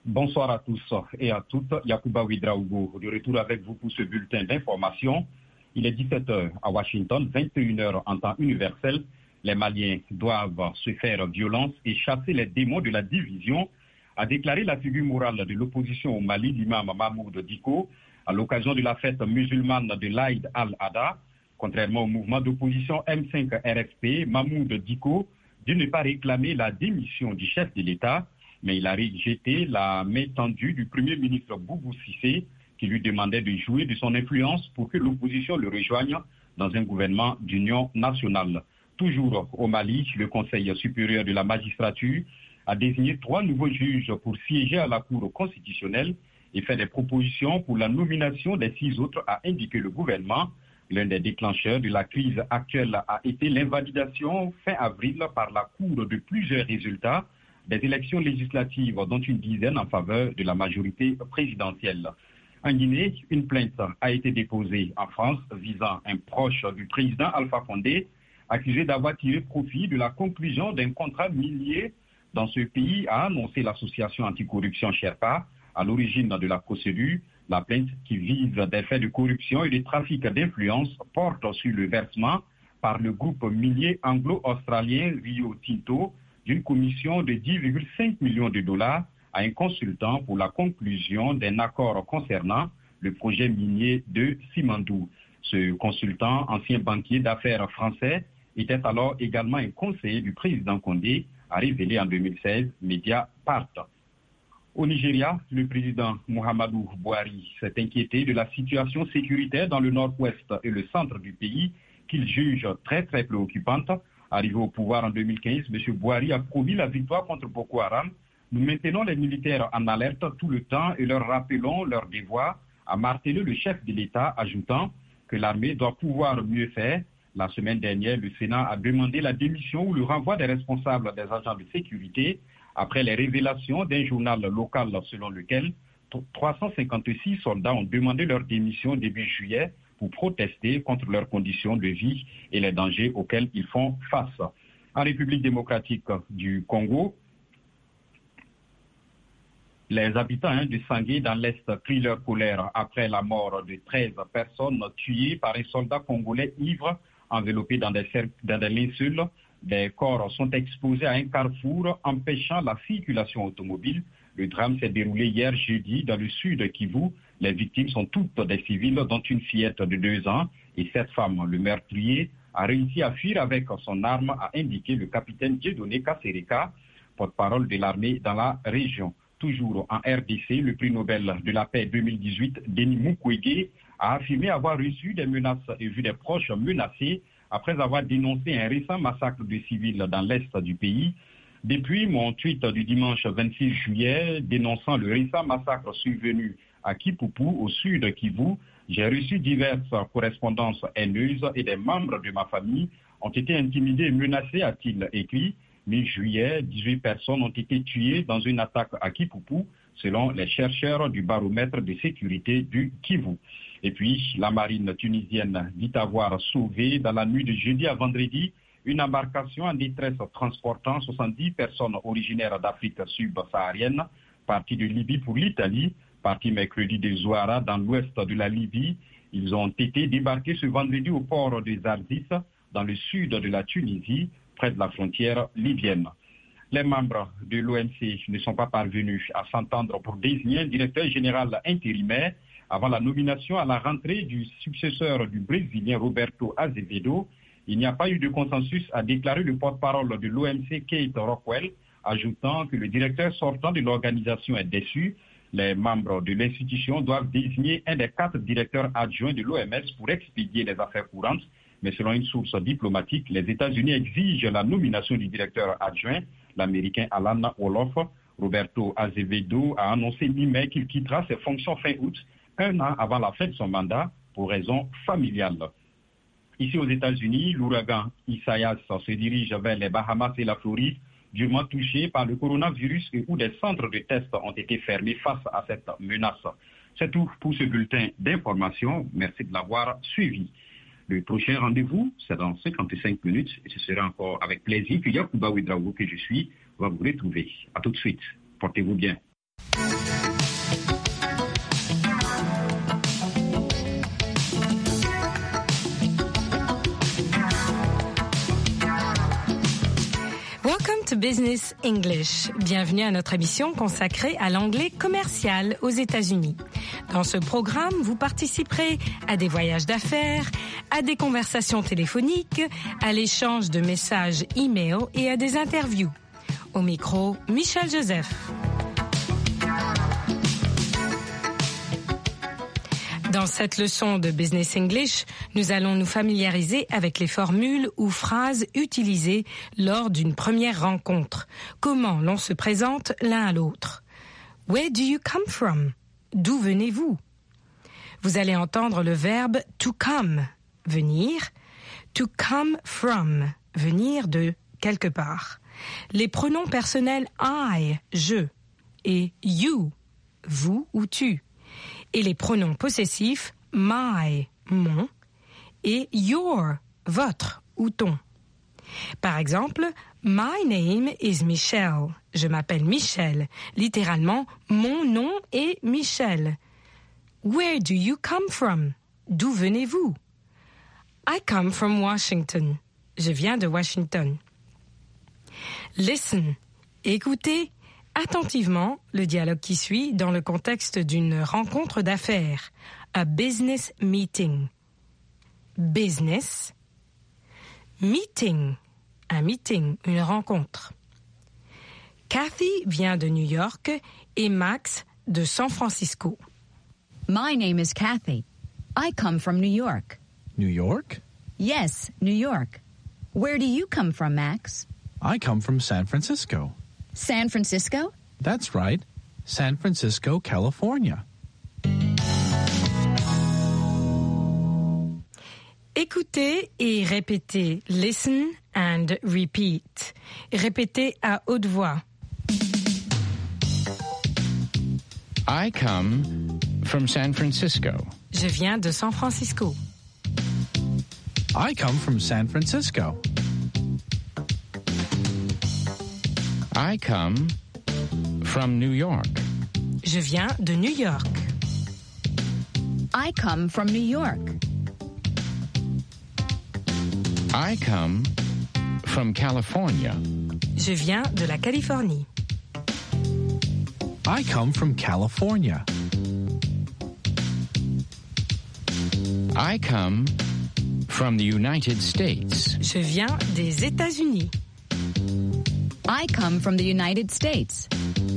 Bonsoir à tous et à toutes. Yacouba Ouedraogo, de retour avec vous pour ce bulletin d'information. Il est 17h à Washington, 21h en temps universel. Les Maliens doivent se faire violence et chasser les démons de la division, a déclaré la figure morale de l'opposition au Mali, l'imam Mahmoud Dicko, à l'occasion de la fête musulmane de l'Aïd al-Adha. Contrairement au mouvement d'opposition M5 RFP, Mahmoud Dicko dit ne pas réclamer la démission du chef de l'État, mais il a rejeté la main tendue du Premier ministre Boubou Cissé qui lui demandait de jouer de son influence pour que l'opposition le rejoigne dans un gouvernement d'union nationale. Toujours au Mali, le Conseil supérieur de la magistrature a désigné 3 nouveaux juges pour siéger à la Cour constitutionnelle et fait des propositions pour la nomination des 6 autres, a indiqué le gouvernement. L'un des déclencheurs de la crise actuelle a été l'invalidation fin avril par la Cour de plusieurs résultats des élections législatives, dont une dizaine en faveur de la majorité présidentielle. En Guinée, une plainte a été déposée en France visant un proche du président Alpha Condé, accusé d'avoir tiré profit de la conclusion d'un contrat minier dans ce pays, a annoncé l'association anticorruption Sherpa à l'origine de la procédure. La plainte, qui vise des faits de corruption et de trafic d'influence, porte sur le versement par le groupe minier anglo-australien Rio Tinto d'une commission de 10,5 millions de dollars à un consultant pour la conclusion d'un accord concernant le projet minier de Simandou. Ce consultant, ancien banquier d'affaires français, était alors également un conseiller du président Condé, a révélé en 2016 Mediapart. Au Nigeria, le président Muhammadu Buhari s'est inquiété de la situation sécuritaire dans le nord-ouest et le centre du pays, qu'il juge très préoccupante. Arrivé au pouvoir en 2015, M. Buhari a promis la victoire contre Boko Haram. Nous maintenons les militaires en alerte tout le temps et leur rappelons leur devoir, a martelé le chef de l'État, ajoutant que l'armée doit pouvoir mieux faire. La semaine dernière, le Sénat a demandé la démission ou le renvoi des responsables des agents de sécurité après les révélations d'un journal local selon lequel 356 soldats ont demandé leur démission début juillet pour protester contre leurs conditions de vie et les dangers auxquels ils font face. En République démocratique du Congo, les habitants de Sangué dans l'Est crient leur colère après la mort de 13 personnes tuées par un soldat congolais ivre enveloppé dans des linceuls. Des corps sont exposés à un carrefour empêchant la circulation automobile. Le drame s'est déroulé hier jeudi dans le sud Kivu. Les victimes sont toutes des civils, dont une fillette de 2 ans et 7 femmes. Le meurtrier a réussi à fuir avec son arme, a indiqué le capitaine Dieudonné Kasereka, porte-parole de l'armée dans la région. Toujours en RDC, le prix Nobel de la paix 2018, Denis Mukwege, a affirmé avoir reçu des menaces et vu des proches menacés après avoir dénoncé un récent massacre de civils dans l'est du pays. Depuis mon tweet du dimanche 26 juillet dénonçant le récent massacre survenu à Kipupu, au sud Kivu, j'ai reçu diverses correspondances haineuses et des membres de ma famille ont été intimidés et menacés, a-t-il écrit. Mi-juillet, 18 personnes ont été tuées dans une attaque à Kipupu, selon les chercheurs du baromètre de sécurité du Kivu. Et puis, la marine tunisienne dit avoir sauvé dans la nuit de jeudi à vendredi une embarcation en détresse transportant 70 personnes originaires d'Afrique subsaharienne, partie de Libye pour l'Italie, partie mercredi de Zouara dans l'ouest de la Libye. Ils ont été débarqués ce vendredi au port de Zarzis, dans le sud de la Tunisie, près de la frontière libyenne. Les membres de l'OMC ne sont pas parvenus à s'entendre pour désigner un directeur général intérimaire avant la nomination à la rentrée du successeur du Brésilien Roberto Azevedo. Il n'y a pas eu de consensus, a déclaré le porte-parole de l'OMC, Kate Rockwell, ajoutant que le directeur sortant de l'organisation est déçu. Les membres de l'institution doivent désigner un des 4 directeurs adjoints de l'OMS pour expédier les affaires courantes. Mais selon une source diplomatique, les États-Unis exigent la nomination du directeur adjoint, l'Américain Alan Olof. Roberto Azevedo a annoncé mi-mai qu'il quittera ses fonctions fin août, 1 an avant la fin de son mandat, pour raisons familiales. Ici aux États-Unis, l'ouragan Isaias se dirige vers les Bahamas et la Floride, durement touchés par le coronavirus et où des centres de tests ont été fermés face à cette menace. C'est tout pour ce bulletin d'information. Merci de l'avoir suivi. Le prochain rendez-vous, c'est dans 55 minutes et ce sera encore avec plaisir que Yacouba Ouedraogo, que je suis, va vous retrouver. À tout de suite. Portez-vous bien. Business English. Bienvenue à notre émission consacrée à l'anglais commercial aux États-Unis. Dans ce programme, vous participerez à des voyages d'affaires, à des conversations téléphoniques, à l'échange de messages e-mail et à des interviews. Au micro, Michel Joseph. Dans cette leçon de Business English, nous allons nous familiariser avec les formules ou phrases utilisées lors d'une première rencontre. Comment l'on se présente l'un à l'autre. Where do you come from? D'où venez-vous? Vous allez entendre le verbe to come, venir, to come from, venir de quelque part. Les pronoms personnels I, je, et you, vous ou tu. Et les pronoms possessifs my, mon, et your, votre ou ton. Par exemple, my name is Michelle. Je m'appelle Michel. Littéralement, mon nom est Michel. Where do you come from? D'où venez-vous? I come from Washington. Je viens de Washington. Listen, écoutez attentivement le dialogue qui suit dans le contexte d'une rencontre d'affaires, a business meeting. Business, meeting, un meeting, une rencontre. Kathy vient de New York et Max de San Francisco. My name is Kathy. I come from New York. New York? Yes, New York. Where do you come from, Max? I come from San Francisco. San Francisco? That's right. San Francisco, California. Écoutez et répétez. Listen and repeat. Répétez à haute voix. I come from San Francisco. Je viens de San Francisco. I come from San Francisco. I come from New York. Je viens de New York. I come from New York. I come from California. Je viens de la Californie. I come from California. I come from the United States. Je viens des États-Unis. I come from the United States.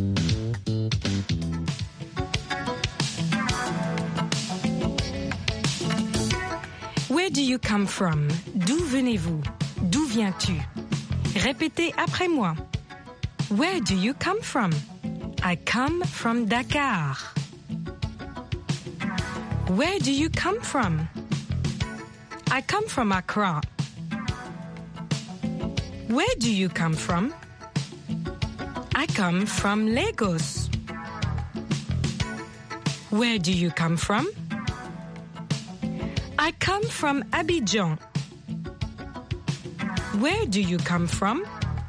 Where do you come from? D'où venez-vous? D'où viens-tu? Répétez après moi. Where do you come from? I come from Dakar. Where do you come from? I come from Accra. Where do you come from? I come from Lagos. Where do you come from? I come from Abidjan. Where do you come from?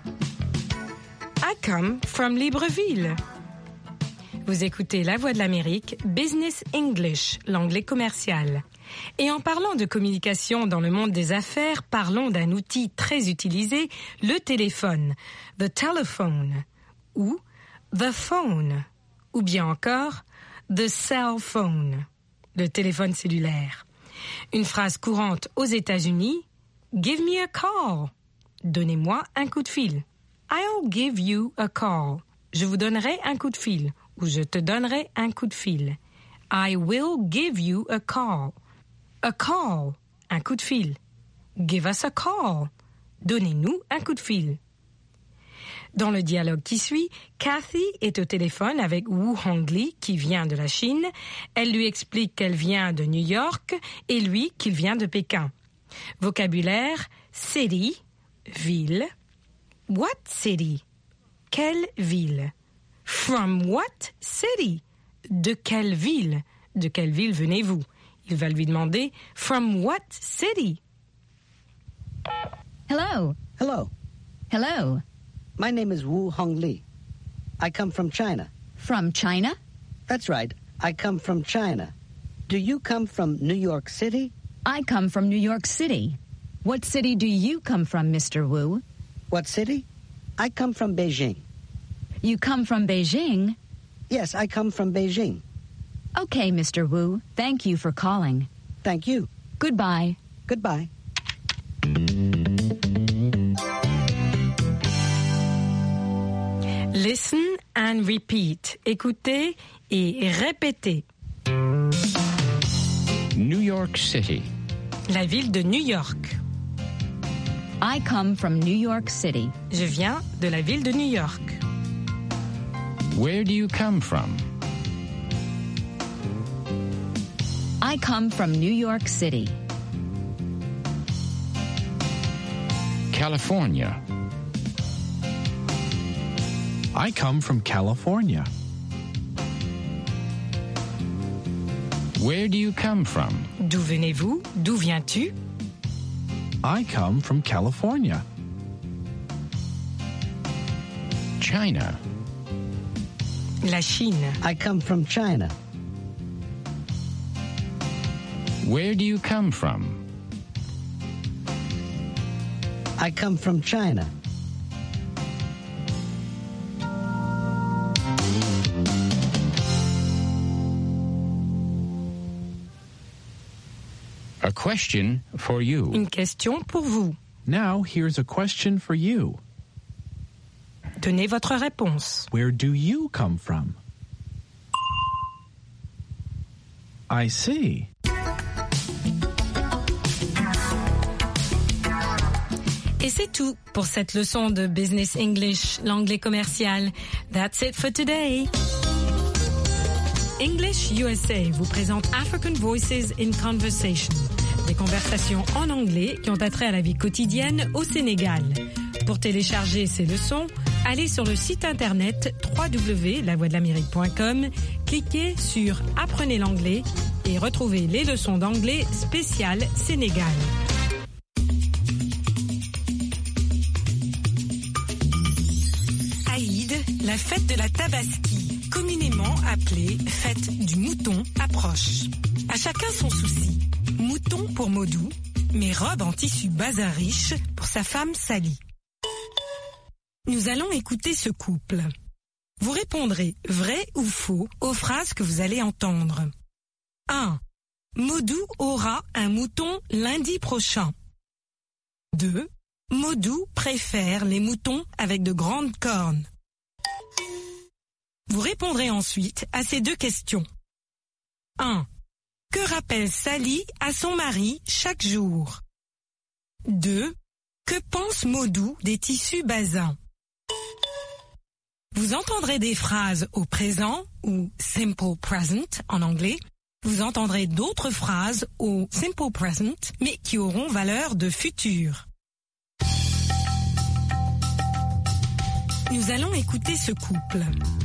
I come from Libreville. Vous écoutez La Voix de l'Amérique, Business English, l'anglais commercial. Et en parlant de communication dans le monde des affaires, parlons d'un outil très utilisé, le téléphone, the telephone, ou the phone, ou bien encore the cell phone, le téléphone cellulaire. Une phrase courante aux États-Unis, give me a call, donnez-moi un coup de fil. I'll give you a call, je vous donnerai un coup de fil, ou je te donnerai un coup de fil. I will give you a call. A call, un coup de fil. Give us a call, donnez-nous un coup de fil. Dans le dialogue qui suit, Kathy est au téléphone avec Wu Hongli qui vient de la Chine. Elle lui explique qu'elle vient de New York et lui qu'il vient de Pékin. Vocabulaire, city, ville. What city? Quelle ville? From what city? De quelle ville? De quelle ville venez-vous? Il va lui demander from what city? Hello. Hello. Hello. My name is Wu Hongli. I come from China. From China? That's right. I come from China. Do you come from New York City? I come from New York City. What city do you come from, Mr. Wu? What city? I come from Beijing. You come from Beijing? Yes, I come from Beijing. Okay, Mr. Wu. Thank you for calling. Thank you. Goodbye. Goodbye. Listen and repeat. Écoutez et répétez. New York City. La ville de New York. I come from New York City. Je viens de la ville de New York. Where do you come from? I come from New York City. California. I come from California. Where do you come from? D'où venez-vous? D'où viens-tu? I come from California. China. La Chine. I come from China. Where do you come from? I come from China. A question for you. Une question pour vous. Now, here's a question for you. Donnez votre réponse. Where do you come from? I see. Et c'est tout pour cette leçon de Business English, l'anglais commercial. That's it for today. English USA vous présente African Voices in Conversation, des conversations en anglais qui ont attrait à la vie quotidienne au Sénégal. Pour télécharger ces leçons, allez sur le site internet www.lavoixdelamérique.com, cliquez sur Apprenez l'anglais et retrouvez les leçons d'anglais spéciales Sénégal. Aïd, la fête de la Tabaski, communément appelée fête du mouton, approche. À chacun son souci. Mouton pour Modou, mais robe en tissu bazin riche pour sa femme Sally. Nous allons écouter ce couple. Vous répondrez vrai ou faux aux phrases que vous allez entendre. 1. Modou aura un mouton lundi prochain. 2. Modou préfère les moutons avec de grandes cornes. Vous répondrez ensuite à ces deux questions. 1. Que rappelle Sally à son mari chaque jour? 2. Que pense Modou des tissus bazins? Vous entendrez des phrases au présent ou simple present en anglais. Vous entendrez d'autres phrases au simple present mais qui auront valeur de futur. Nous allons écouter ce couple.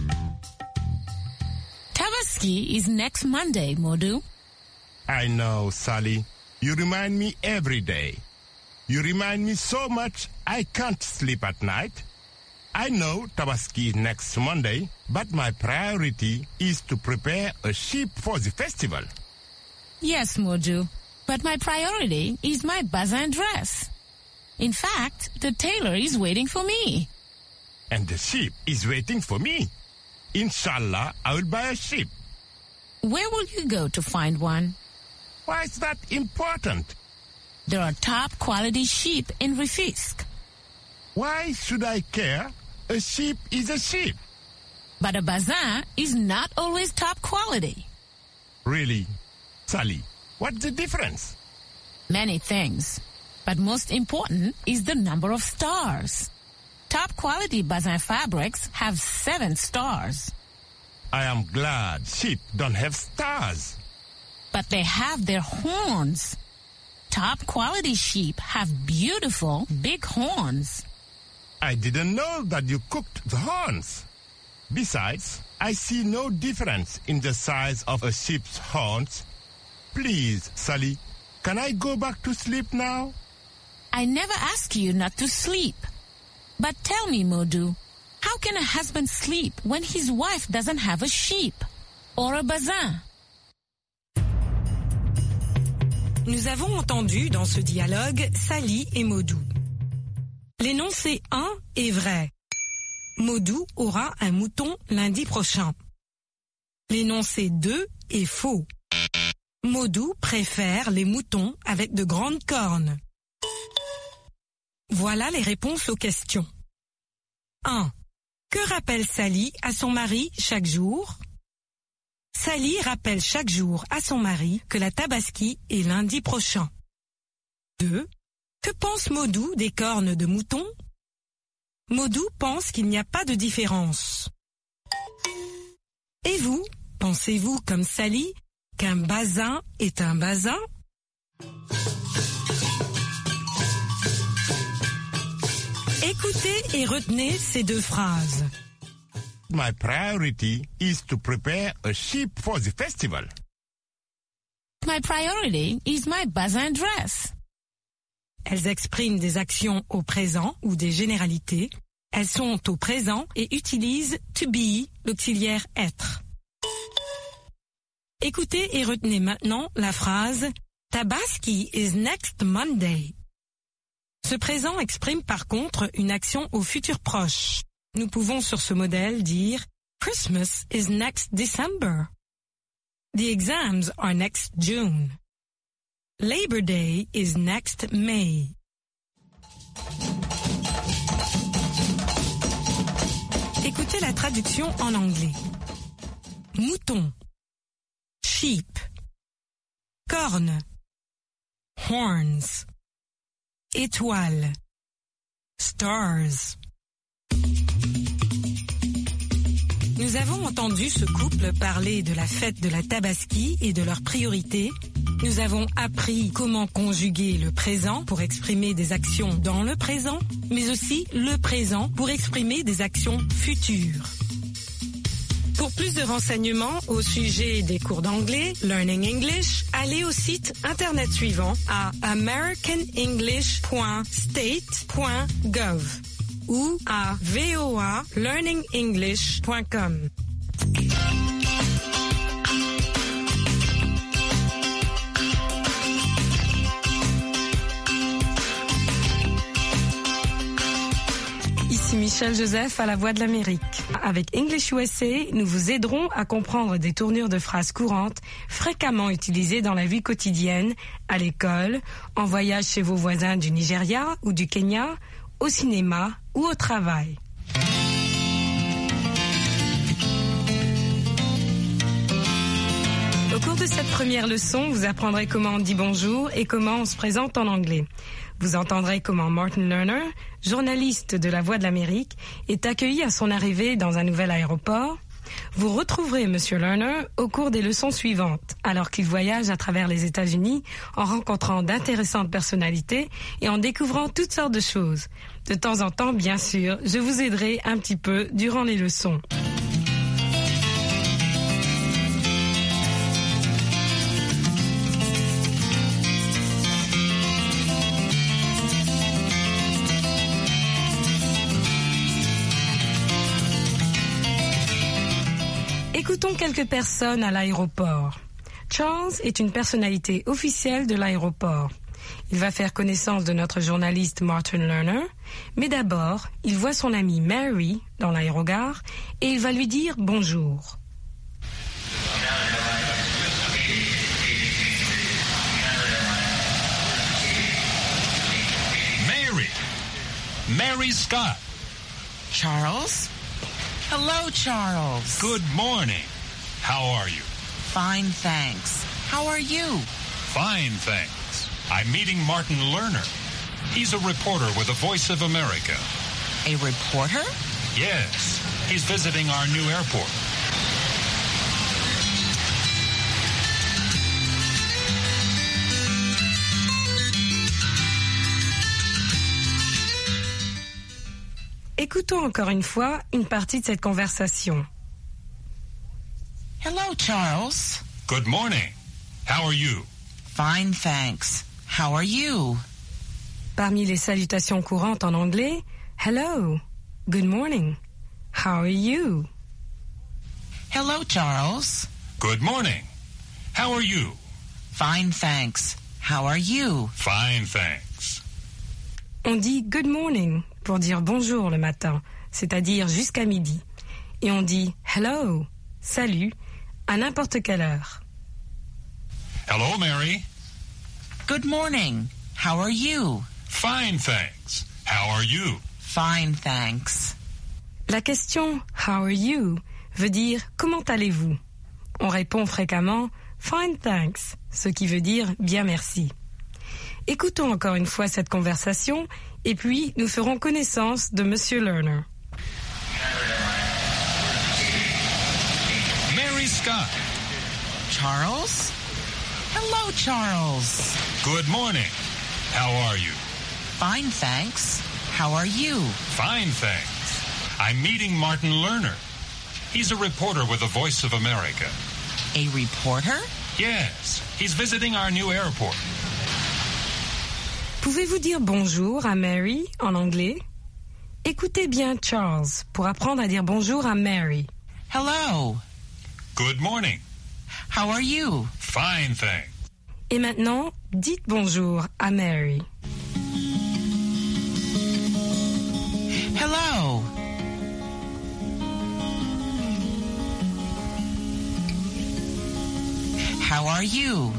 Tabaski is next Monday, Modou. I know, Sally. You remind me every day. You remind me so much I can't sleep at night. I know Tabaski is next Monday, but my priority is to prepare a sheep for the festival. Yes, Modou, but my priority is my bazin dress. In fact, the tailor is waiting for me. And the sheep is waiting for me. Inshallah, I will buy a sheep. Where will you go to find one? Why is that important? There are top quality sheep in Rufisque. Why should I care? A sheep is a sheep. But a bazin is not always top quality. Really? Sally, what's the difference? Many things. But most important is the number of stars. Top quality bazin fabrics have 7 stars. I am glad sheep don't have stars. But they have their horns. Top quality sheep have beautiful big horns. I didn't know that you cooked the horns. Besides, I see no difference in the size of a sheep's horns. Please, Sally, can I go back to sleep now? I never ask you not to sleep. But tell me, Modou, how can a husband sleep when his wife doesn't have a sheep or a bazin? Nous avons entendu dans ce dialogue Sally et Modou. L'énoncé 1 est vrai. Modou aura un mouton lundi prochain. L'énoncé 2 est faux. Modou préfère les moutons avec de grandes cornes. Voilà les réponses aux questions. 1. Que rappelle Sally à son mari chaque jour? Sally rappelle chaque jour à son mari que la Tabaski est lundi prochain. 2. Que pense Modou des cornes de mouton? Modou pense qu'il n'y a pas de différence. Et vous, pensez-vous comme Sally qu'un bazin est un bazin? Écoutez et retenez ces deux phrases. My priority is to prepare a sheep for the festival. My priority is my bazin dress. Elles expriment des actions au présent ou des généralités. Elles sont au présent et utilisent to be, l'auxiliaire être. Écoutez et retenez maintenant la phrase Tabaski is next Monday. Ce présent exprime par contre une action au futur proche. Nous pouvons sur ce modèle dire Christmas is next December. The exams are next June. Labor Day is next May. Écoutez la traduction en anglais. Mouton. Sheep. Corne. Horns. Étoile. Stars. Nous avons entendu ce couple parler de la fête de la Tabaski et de leurs priorités. Nous avons appris comment conjuguer le présent pour exprimer des actions dans le présent, mais aussi le présent pour exprimer des actions futures. Pour plus de renseignements au sujet des cours d'anglais, Learning English, allez au site internet suivant à americanenglish.state.gov ou à voalearningenglish.com. Ici Michel Joseph à la Voix de l'Amérique. Avec English USA, nous vous aiderons à comprendre des tournures de phrases courantes fréquemment utilisées dans la vie quotidienne, à l'école, en voyage chez vos voisins du Nigeria ou du Kenya, au cinéma ou au travail. Au cours de cette première leçon, vous apprendrez comment on dit bonjour et comment on se présente en anglais. Vous entendrez comment Martin Lerner, journaliste de la Voix de l'Amérique, est accueilli à son arrivée dans un nouvel aéroport. Vous retrouverez M. Lerner au cours des leçons suivantes, alors qu'il voyage à travers les États-Unis en rencontrant d'intéressantes personnalités et en découvrant toutes sortes de choses. De temps en temps, bien sûr, je vous aiderai un petit peu durant les leçons. Écoutons quelques personnes à l'aéroport. Charles est une personnalité officielle de l'aéroport. Il va faire connaissance de notre journaliste Martin Lerner, mais d'abord, il voit son amie Mary dans l'aérogare et il va lui dire bonjour. Mary Scott. Charles? Hello, Charles. Good morning. How are you? Fine, thanks. How are you? Fine, thanks. I'm meeting Martin Lerner. He's a reporter with the Voice of America. A reporter? Yes. He's visiting our new airport. Écoutons encore une fois une partie de cette conversation. Hello, Charles. Good morning. How are you? Fine, thanks. How are you? Parmi les salutations courantes en anglais, hello, good morning, how are you? Hello, Charles. Good morning. How are you? Fine, thanks. How are you? Fine, thanks. On dit good morning pour dire bonjour le matin. c'est-à-dire jusqu'à midi. Et on dit hello, salut, à n'importe quelle heure. Hello, Mary. Good morning. How are you? Fine, thanks. How are you? Fine, thanks. La question « How are you ?» veut dire « Comment allez-vous ?» On répond fréquemment « Fine, thanks », ce qui veut dire « Bien, merci ». Écoutons encore une fois cette conversation et puis nous ferons connaissance de Monsieur Lerner. Mary Scott. Charles? Hello, Charles. Good morning. How are you? Fine, thanks. How are you? Fine, thanks. I'm meeting Martin Lerner. He's a reporter with the Voice of America. A reporter? Yes, he's visiting our new airport. Pouvez-vous dire bonjour à Mary en anglais? Écoutez bien Charles pour apprendre à dire bonjour à Mary. Hello. Good morning. How are you? Fine, thanks. Et maintenant, dites bonjour à Mary. Hello. How are you?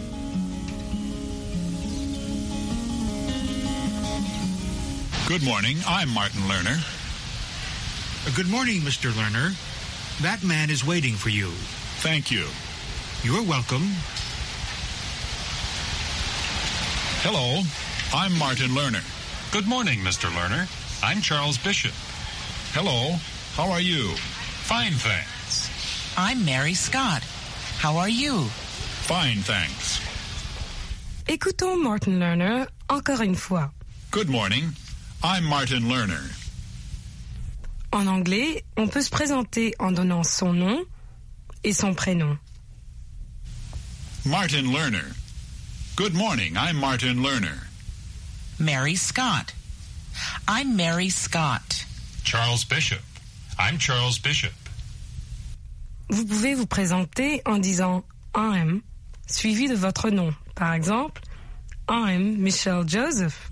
Good morning. I'm Martin Lerner. Good morning, Mr. Lerner. That man is waiting for you. Thank you. You're welcome. Hello. I'm Martin Lerner. Good morning, Mr. Lerner. I'm Charles Bishop. Hello. How are you? Fine, thanks. I'm Mary Scott. How are you? Fine, thanks. Écoutons Martin Lerner encore une fois. Good morning. I'm Martin Lerner. En anglais, on peut se présenter en donnant son nom et son prénom. Martin Lerner. Good morning. I'm Martin Lerner. Mary Scott. I'm Mary Scott. Charles Bishop. I'm Charles Bishop. Vous pouvez vous présenter en disant I'm suivi de votre nom. Par exemple, I'm Michelle Joseph.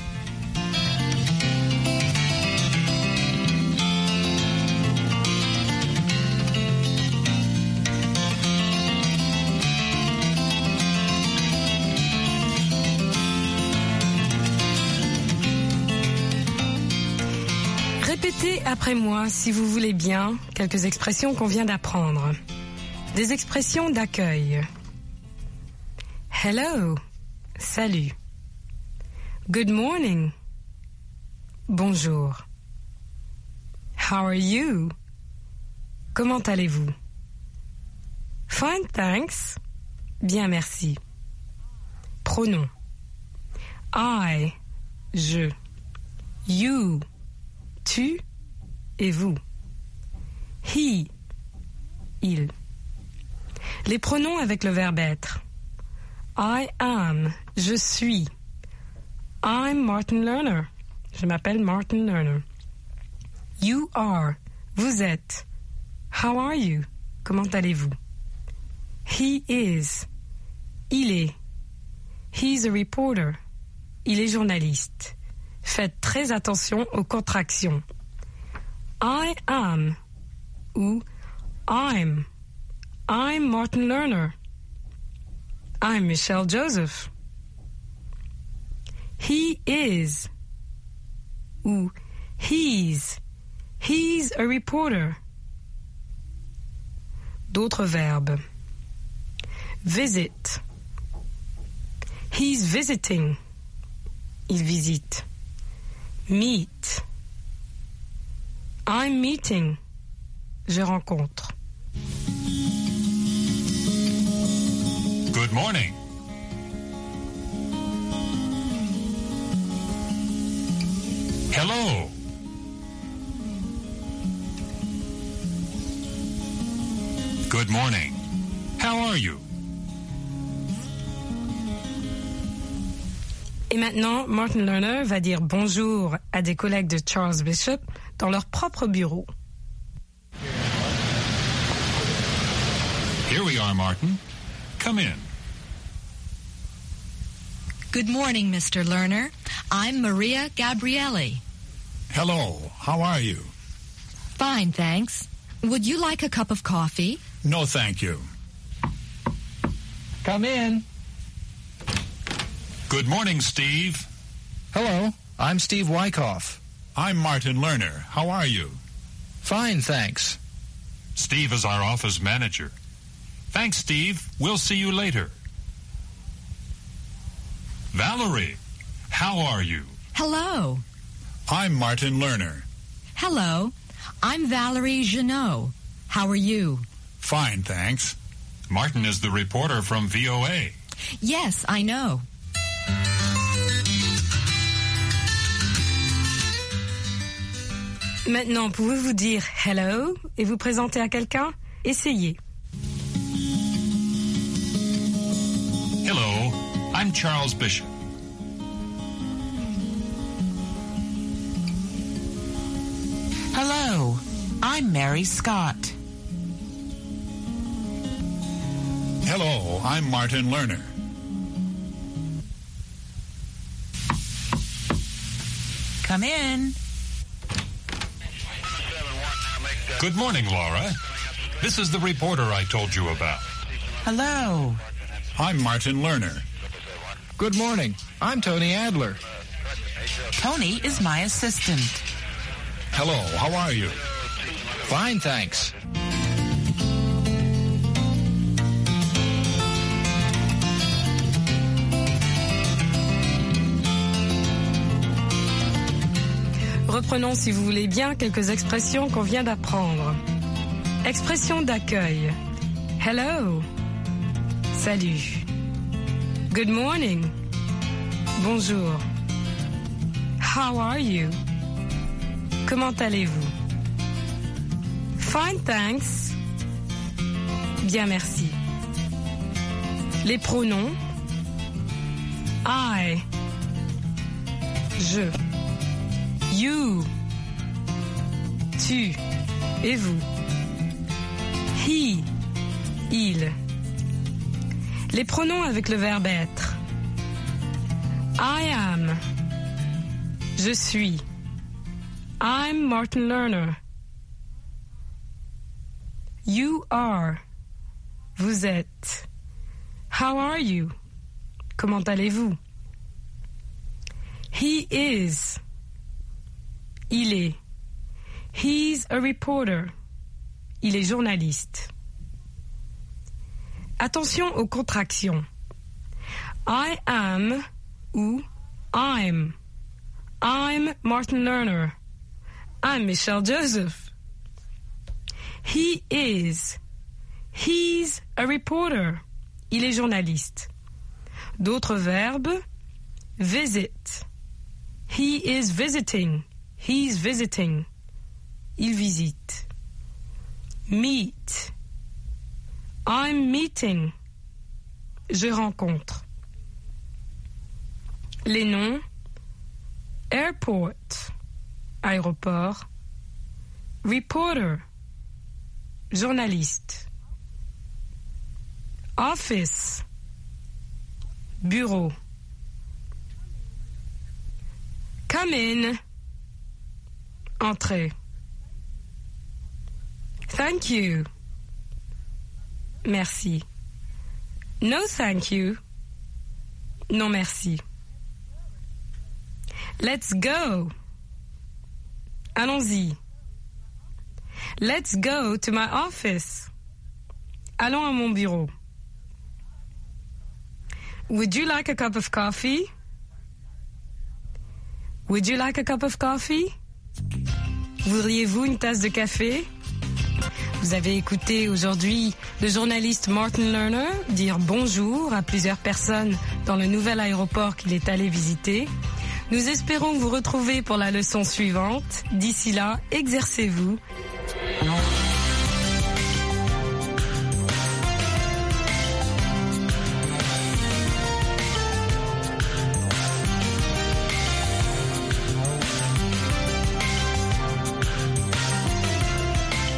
Répétez après moi, si vous voulez bien, quelques expressions qu'on vient d'apprendre. Des expressions d'accueil. Hello, salut. Good morning, bonjour. How are you? Comment allez-vous? Fine, thanks. Bien, merci. Pronom. I, je. You, tu et vous. He, il. Les pronoms avec le verbe être. I am, je suis. I'm Martin Lerner. Je m'appelle Martin Lerner. You are, vous êtes. How are you? Comment allez-vous? He is, il est. He's a reporter. Il est journaliste. Faites très attention aux contractions. I am ou I'm Martin Lerner. I'm Michelle Joseph. He is ou he's a reporter. D'autres verbes. Visit. He's visiting. Il visite. Meet. I'm meeting. Je rencontre. Good morning. Hello. Good morning. How are you? Et maintenant, Martin Lerner va dire bonjour à des collègues de Charles Bishop dans leur propre bureau. Here we are, Martin. Come in. Good morning, Mr. Lerner. I'm Maria Gabrielli. Hello, how are you? Fine, thanks. Would you like a cup of coffee? No, thank you. Come in. Good morning, Steve. Hello, I'm Steve Wyckoff. I'm Martin Lerner. How are you? Fine, thanks. Steve is our office manager. Thanks, Steve. We'll see you later. Valerie, how are you? Hello. I'm Martin Lerner. Hello. I'm Valerie Jeannot. How are you? Fine, thanks. Martin is the reporter from VOA. Yes, I know. Maintenant, pouvez-vous dire hello et vous présenter à quelqu'un? Essayez. Hello, I'm Charles Bishop. Hello, I'm Mary Scott. Hello, I'm Martin Lerner. Come in. Good morning, Laura. This is the reporter I told you about. Hello. I'm Martin Lerner. Good morning. I'm Tony Adler. Tony is my assistant. Hello, how are you? Fine, thanks. Reprenons, si vous voulez bien, quelques expressions qu'on vient d'apprendre. Expression d'accueil. Hello. Salut. Good morning. Bonjour. How are you? Comment allez-vous? Fine, thanks. Bien, merci. Les pronoms. I. Je. You. Tu. Et vous. He. Il. Les pronoms avec le verbe être. I am. Je suis. I'm Martin Lerner. You are. Vous êtes. How are you? Comment allez-vous? He is. Il est. He's a reporter. Il est journaliste. Attention aux contractions. I am ou I'm. I'm Martin Lerner. I'm Michelle Joseph. He is. He's a reporter. Il est journaliste. D'autres verbes. Visit. He is visiting. He's visiting. Il visite. Meet. I'm meeting. Je rencontre. Les noms. Airport. Aéroport. Reporter. Journaliste. Office. Bureau. Come in. Entrez. Thank you. Merci. No thank you. Non merci. Let's go. Allons-y. Let's go to my office. Allons à mon bureau. Would you like a cup of coffee? Would you like a cup of coffee? Voudriez-vous une tasse de café? Vous avez écouté aujourd'hui le journaliste Martin Lerner dire bonjour à plusieurs personnes dans le nouvel aéroport qu'il est allé visiter. Nous espérons vous retrouver pour la leçon suivante. D'ici là, exercez-vous